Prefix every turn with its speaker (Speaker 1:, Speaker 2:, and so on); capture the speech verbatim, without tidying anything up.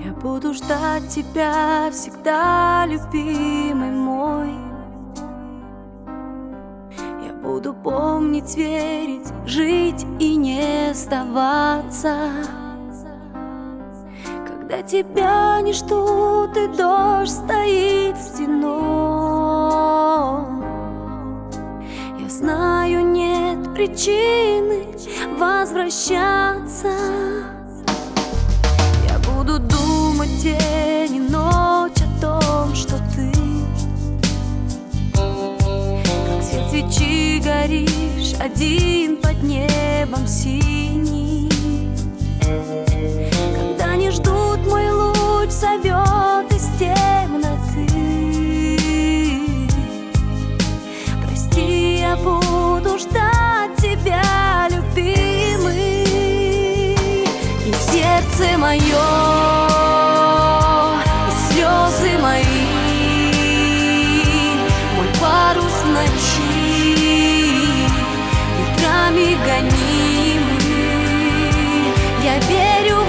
Speaker 1: Я буду ждать тебя всегда, любимый мой. Я буду помнить, верить, жить и не сдаваться. Когда тебя не ждут и дождь стоит стеной, я знаю, нет причины возвращаться. Я буду думать день и ночь о том, что ты, как свет свечи, горишь один под небом синим. Когда не ждут, мой луч зовет из темноты. Прости, я буду ждать тебя, любимый. И сердце мое, и слезы мои, мой парус в ночи, ветрами гонимый. Я верю в